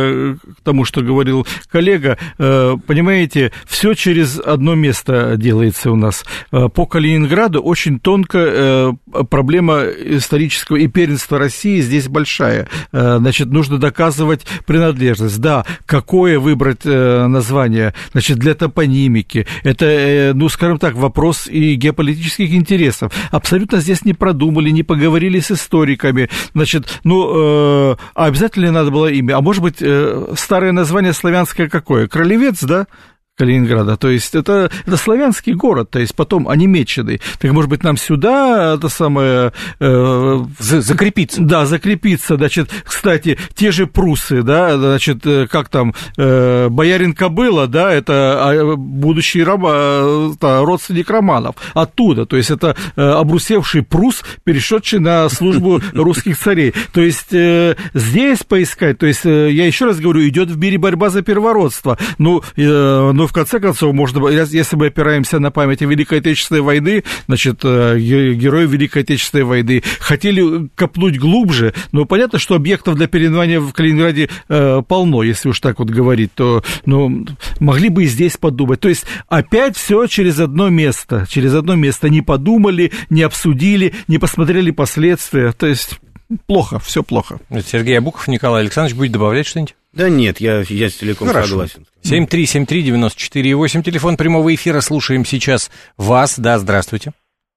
к тому, что говорил коллега. Понимаете, все через одно место делается у нас. По Калининграду очень тонко проблема исторического и первенства России здесь большая. Значит, нужно доказывать принадлежность. Да, какое выбрать название, значит, для топонимики. Это, ну, скажем так, вопрос и геополитических интересов. Абсолютно здесь не продумали, не поговорили с историками, значит, ну, э, а обязательно надо было имя, а может быть, э, старое название славянское какое? Кролевец, да? Калининграда, то есть это, это славянский город, то есть потом онемеченный. Так, может быть, нам сюда это самое... Э, закрепиться. Да, закрепиться, значит, кстати, те же прусы, да, значит, как там, э, боярин Кобыла, да, это будущий раба, это родственник Романов, оттуда, то есть это э, обрусевший прус, перешедший на службу русских царей. То есть э, здесь поискать, то есть, э, я еще раз говорю, идет в мире борьба за первородство, ну, э, ну, в конце концов, можно, если мы опираемся на память о Великой Отечественной войны, значит, герои Великой Отечественной войны хотели копнуть глубже, но понятно, что объектов для переименования в Калининграде э, полно, если уж так вот говорить, то, ну, могли бы и здесь подумать. То есть опять все через одно место, через одно место не подумали, не обсудили, не посмотрели последствия, то есть плохо, все плохо. Сергей Абуков, Николай Александрович, будет добавлять что-нибудь? Да нет, я, я целиком Хорошо. согласен. семь три семь три девяносто четыре восемь, телефон прямого эфира, слушаем сейчас вас. Да, здравствуйте.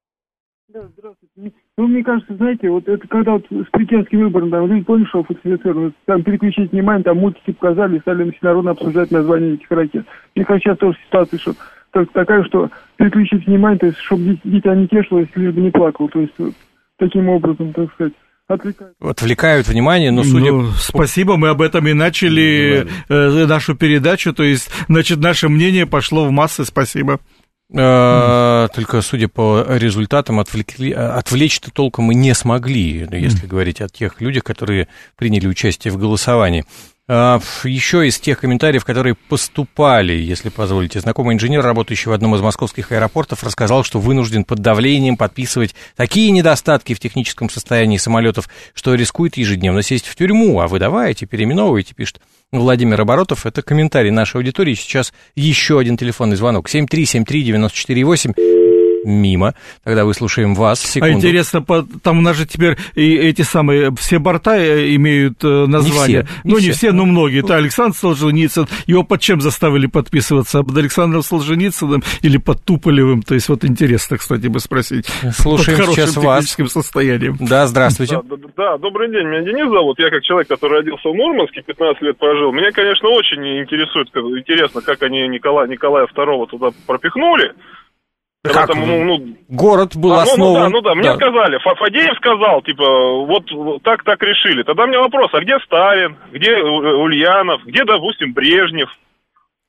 Да, здравствуйте. Ну, мне кажется, знаете, вот это когда вот с президентским выбором, там, люди поняли, что фальсифицировано, там переключить внимание, там мультики показали, стали всенародно обсуждать название этих ракет. Мне кажется, сейчас тоже ситуация, что такая, что переключить внимание, то есть, чтобы дитя не тешилось, лишь бы не плакало, то есть, таким образом, так сказать. Отвлекают. Отвлекают внимание, но судя... Ну, спасибо, мы об этом и начали э, нашу передачу, то есть, значит, наше мнение пошло в массы, спасибо. А, только, судя по результатам, отвлекли, отвлечь-то толком мы не смогли, если говорить о тех людях, которые приняли участие в голосовании. Еще из тех комментариев, которые поступали, если позволите, знакомый инженер, работающий в одном из московских аэропортов, рассказал, что вынужден под давлением подписывать такие недостатки в техническом состоянии самолетов, что рискует ежедневно сесть в тюрьму. А вы давайте, переименовывайте, пишет Владимир Оборотов. Это комментарий нашей аудитории. Сейчас еще один телефонный звонок. семь три семь три девяносто четыре восемь. Мимо. Тогда выслушаем вас. Секунду. А интересно, там у нас же теперь и эти самые, все борта имеют название. Не все, не ну, все. не все, но многие. Это Александр Солженицын. Его под чем заставили подписываться? Под Александром Солженицыным или под Туполевым? То есть, вот интересно, кстати, бы спросить. Слушаем под сейчас вас. техническим состоянием. Да, здравствуйте. Да, да, да, добрый день. Меня Денис зовут. Я как человек, который родился в Мурманске, пятнадцать лет прожил. Меня, конечно, очень интересует, интересно, как они Николая, Николая второго туда пропихнули. Как? Там, ну, ну, город был а, основан... Ну да, ну да, мне да. сказали, Фадеев сказал, типа, вот так так решили. Тогда у меня вопрос, а где Сталин, где Ульянов, где, допустим, Брежнев?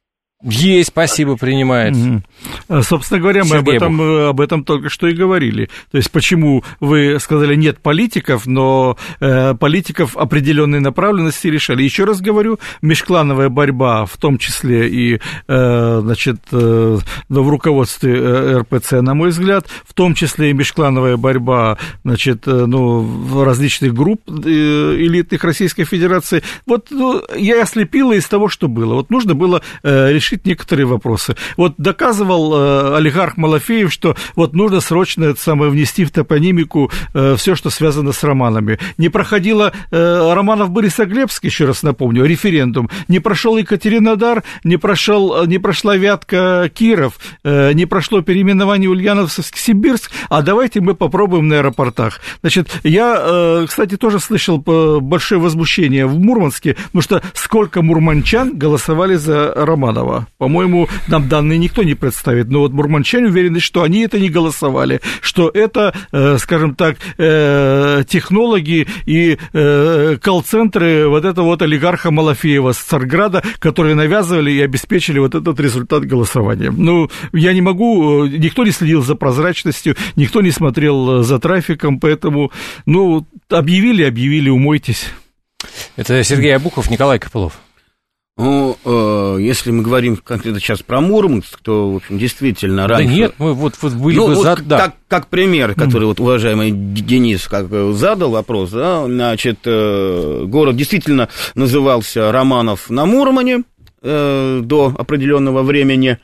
Есть, спасибо, принимает. Угу. Собственно говоря, мы об этом, об этом только что и говорили. То есть, почему вы сказали, нет политиков, но э, политиков определенной направленности решали. Еще раз говорю, межклановая борьба, в том числе и э, значит, э, в руководстве эр пэ цэ, на мой взгляд, в том числе и межклановая борьба, значит, э, ну, различных групп э, элитных Российской Федерации. Вот ну, я ослепила из того, что было. Вот нужно было э, решить некоторые вопросы. Вот доказывал э, олигарх Малафеев, что вот нужно срочно это самое внести в топонимику э, все, что связано с романами. Не проходило э, романов Борисоглебск, еще раз напомню, референдум. Не прошел Екатеринодар, не, прошел, не прошла Вятка Киров, э, не прошло переименование Ульяновск-Сибирск, а давайте мы попробуем на аэропортах. Значит, я, э, кстати, тоже слышал большое возмущение в Мурманске, потому что сколько мурманчан голосовали за Романова. По-моему, нам данные никто не представит, но вот мурманчане уверены, что они это не голосовали, что это, э, скажем так, э, технологи и э, колл-центры вот этого вот олигарха Малафеева с Царграда, которые навязывали и обеспечили вот этот результат голосования. Ну, я не могу, никто не следил за прозрачностью, никто не смотрел за трафиком, поэтому, ну, объявили, объявили, умойтесь. Это Сергей Обухов, Николай Копылов. Ну, э, если мы говорим конкретно сейчас про Мурманск, то, в общем, действительно раньше... Да нет, мы вот, вот были ну, бы вот за... как, да. как, как пример, который mm. вот уважаемый Денис как задал вопрос, да, значит, э, город действительно назывался Романов на Мурмане э, до определенного времени.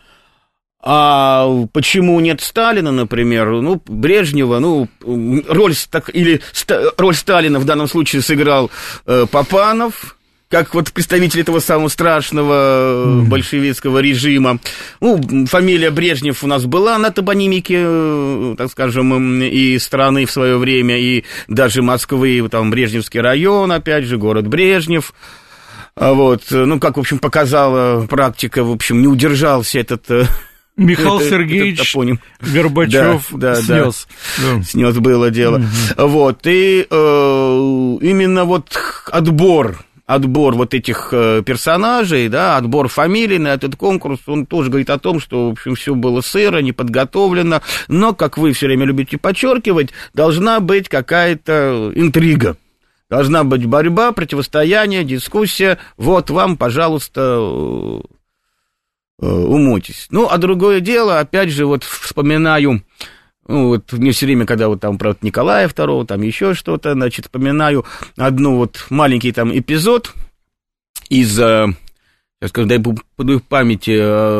А почему нет Сталина, например, ну, Брежнева, ну, роль, так, или ста, роль Сталина в данном случае сыграл э, Папанов, как вот представитель этого самого страшного mm. большевистского режима. Ну, фамилия Брежнев у нас была на топонимике, так скажем, и страны в свое время, и даже Москвы, там, Брежневский район, опять же, город Брежнев. Вот, ну, как, в общем, показала практика, в общем, не удержался этот... Михаил Сергеевич Горбачев да, да, снес. Да. Снес было дело. Mm-hmm. Вот, и э, именно вот отбор... отбор вот этих персонажей, да, отбор фамилий на этот конкурс, он тоже говорит о том, что, в общем, все было сыро, не подготовлено, но, как вы все время любите подчеркивать, должна быть какая-то интрига, должна быть борьба, противостояние, дискуссия, вот вам, пожалуйста, умойтесь. Ну, а другое дело, опять же, вот вспоминаю... Ну, вот мне все время, когда вот там про Николая второго, там еще что-то, значит, вспоминаю одну вот маленький там эпизод из, сейчас скажу, дай буду в памяти,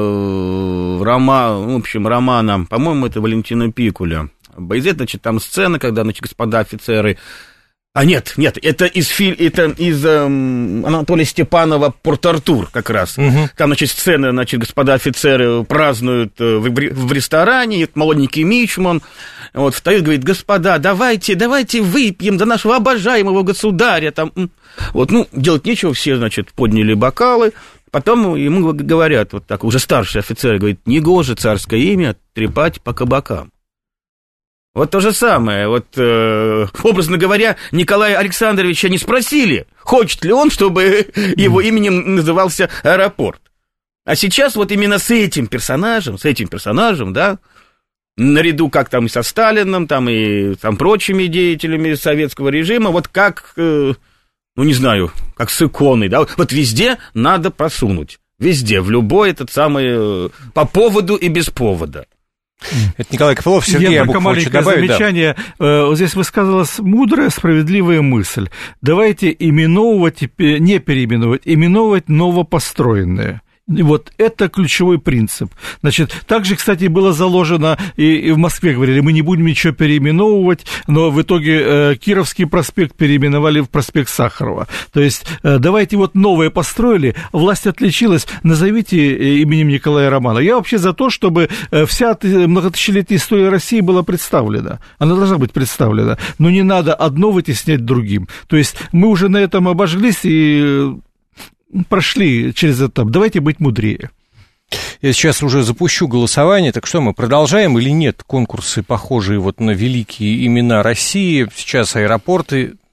роман, в общем, романа, по-моему, это Валентина Пикуля. Байзет, значит, там сцена, когда, значит, господа офицеры... А нет, нет, это из, филь... это из эм, Анатолия Степанова «Порт-Артур» как раз. Угу. Там, значит, сцены, значит, господа офицеры празднуют в, в ресторане, и молоденький мичман вот, встает, говорит: господа, давайте, давайте выпьем за нашего обожаемого государя. Там. Вот, ну, делать нечего, все, значит, подняли бокалы. Потом ему говорят, вот так, уже старшие офицеры, говорит: негоже царское имя трепать по кабакам. Вот то же самое, вот, э, образно говоря, Николая Александровича не спросили, хочет ли он, чтобы его именем назывался аэропорт. А сейчас вот именно с этим персонажем, с этим персонажем, да, наряду как там и со Сталиным, там и там прочими деятелями советского режима, вот как, э, ну не знаю, как с иконой, да, вот везде надо просунуть, везде, в любой этот самый, э, по поводу и без повода. Это Николай Копылов, Сергей Я Обухов только маленькое добавить, замечание. Да. Вот здесь высказалась мудрая, справедливая мысль. Давайте именовывать, не переименовывать, именовывать новопостроенное. Вот это ключевой принцип. Значит, также, кстати, было заложено, и, и в Москве говорили, мы не будем ничего переименовывать, но в итоге э, Кировский проспект переименовали в проспект Сахарова. То есть, э, давайте вот новое построили, власть отличилась, назовите именем Николая Романова. Я вообще за то, чтобы вся многотысячелетняя история России была представлена. Она должна быть представлена, но не надо одно вытеснять другим. То есть, мы уже на этом обожглись и... прошли через этап, давайте быть мудрее. Я сейчас уже запущу голосование, так что мы продолжаем или нет конкурсы, похожие вот на великие имена России? Сейчас аэропорты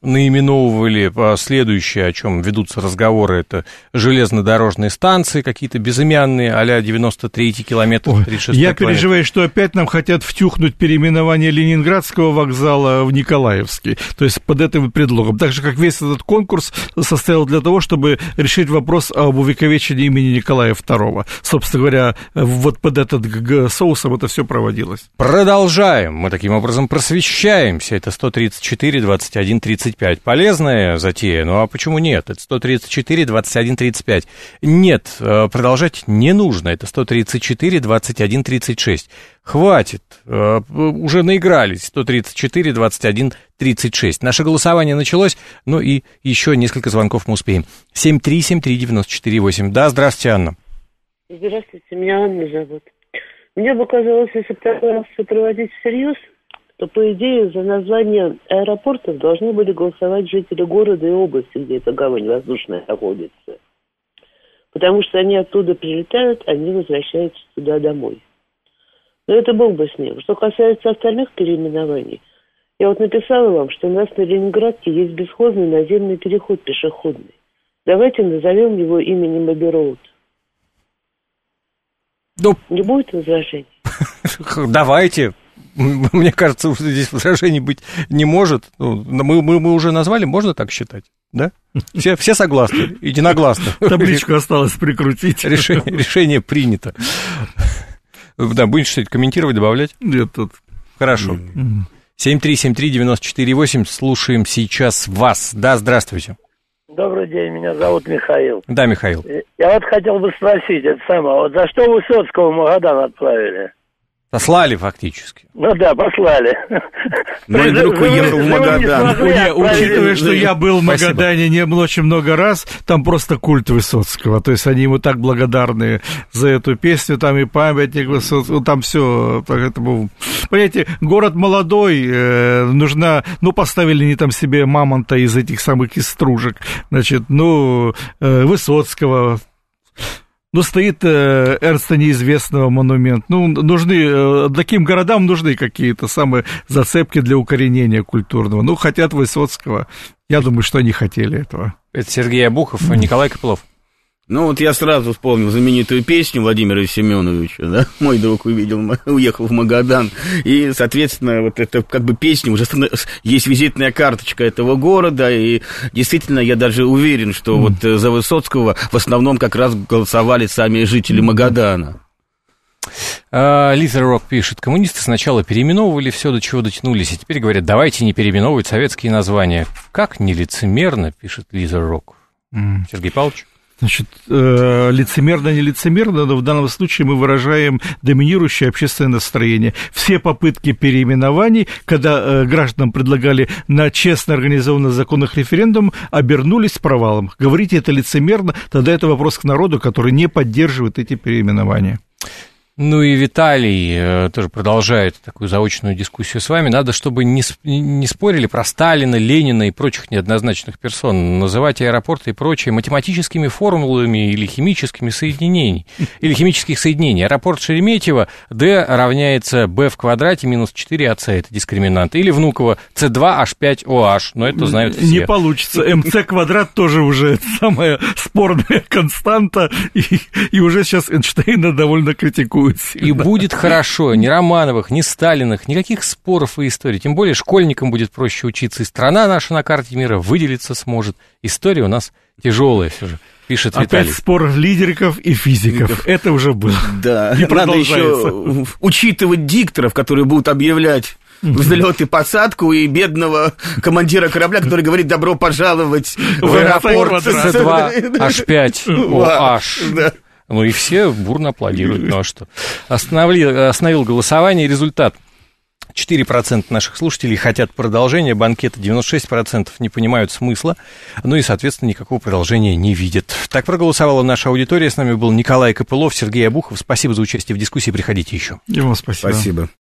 наименовывали следующее, о чем ведутся разговоры, это железнодорожные станции какие-то безымянные, а-ля девяносто третий километр, тридцать шестой Я километр. переживаю, что опять нам хотят втюхнуть переименование Ленинградского вокзала в Николаевский, то есть под этим предлогом. Так же, как весь этот конкурс состоял для того, чтобы решить вопрос об увековечении имени Николая второго. Собственно говоря, вот под этот соусом это все проводилось. Продолжаем. Мы таким образом просвещаемся. Это сто тридцать четыре двадцать один тридцать пять. Полезная затея, ну а почему нет? Это сто тридцать четыре двадцать один тридцать пять. Нет, продолжать не нужно. Это сто тридцать четыре двадцать один тридцать шесть. Хватит, уже наигрались. сто тридцать четыре двадцать один тридцать шесть. Наше голосование началось, ну и еще несколько звонков мы успеем. семь три семь три девять четыре восемь. Да, здравствуйте, Анна. Здравствуйте, меня Анна зовут. Мне бы казалось, если пытаться проводить всерьез, то, по идее, за название аэропортов должны были голосовать жители города и области, где эта гавань воздушная находится. Потому что они оттуда прилетают, они возвращаются туда домой. Но это бог бы с ним. Что касается остальных переименований, я вот написала вам, что у нас на Ленинградке есть бесхозный наземный переход пешеходный. Давайте назовем его именем Эбби-Роуд. Ну, не будет возражений? Давайте. Мне кажется, здесь возражений быть не может. Ну, мы, мы, мы уже назвали, можно так считать, да? Все, все согласны, единогласно. Табличку осталось прикрутить. Решение, решение принято. Да, будешь что-то комментировать, добавлять? Нет, тут. Хорошо. семь три семь три девять четыре восемь. Слушаем сейчас вас. Да, здравствуйте. Добрый день, меня зовут Михаил. Да, Михаил. Я вот хотел бы спросить, это самое, вот за что Высоцкого в Магадан отправили? Послали фактически. Ну да, послали. Мой друг уехал в Магадан. Учитывая, что я был в Магадане не очень много раз, там просто культ Высоцкого. То есть они ему так благодарны за эту песню, там и памятник Высоцкого, там все. Поэтому, понимаете, город молодой, нужна, ну, поставили они там себе мамонта из этих самых из стружек, значит, ну, Высоцкого. Ну, стоит э, Эрнста Неизвестного монумент. Ну, нужны, э, таким городам нужны какие-то самые зацепки для укоренения культурного. Ну, хотят Высоцкого. Я думаю, что они хотели этого. Это Сергей Обухов, Николай Копылов. Ну, вот я сразу вспомнил знаменитую песню Владимира Семеновича, да, мой друг увидел, уехал в Магадан, и, соответственно, вот это как бы песня, уже есть визитная карточка этого города, и действительно, я даже уверен, что mm. вот за Высоцкого в основном как раз голосовали сами жители Магадана. Лиза Рок пишет, коммунисты сначала переименовывали все, до чего дотянулись, и теперь говорят, давайте не переименовывать советские названия. Как нелицемерно, пишет Лиза Рок. Mm. Сергей Павлович? Значит, э, лицемерно, не лицемерно, но в данном случае мы выражаем доминирующее общественное настроение. Все попытки переименований, когда э, гражданам предлагали на честно организованный законных референдум, обернулись провалом. Говорите это лицемерно, тогда это вопрос к народу, который не поддерживает эти переименования. Ну и Виталий э, тоже продолжает такую заочную дискуссию с вами. Надо, чтобы не, не спорили про Сталина, Ленина и прочих неоднозначных персон. Называть аэропорты и прочее математическими формулами или химическими соединениями. Или химических соединений. Аэропорт Шереметьево D равняется B в квадрате минус четыре а цэ. Это дискриминант. Или Внуково С два H пять о аш. Но это знают все. Не получится. эм цэ квадрат тоже уже самая спорная константа. И, и уже сейчас Эйнштейна довольно критикует. И будет хорошо, ни Романовых, ни Сталиных, никаких споров и историй. Тем более школьникам будет проще учиться, и страна наша на карте мира выделиться сможет. История у нас тяжелая все же, пишет Виталий. Опять спор лидериков и физиков. Физиков. Это уже было. Да, и надо еще учитывать дикторов, которые будут объявлять взлет и посадку, и бедного командира корабля, который говорит «добро пожаловать в аэропорт С два H пять о аш». Ну и все бурно аплодируют. Ну а что? Остановил, остановил голосование. Результат. четыре процента наших слушателей хотят продолжения банкета, девяносто шесть процентов не понимают смысла, ну и, соответственно, никакого продолжения не видят. Так проголосовала наша аудитория. С нами был Николай Копылов, Сергей Обухов. Спасибо за участие в дискуссии. Приходите еще. И вам спасибо. Спасибо.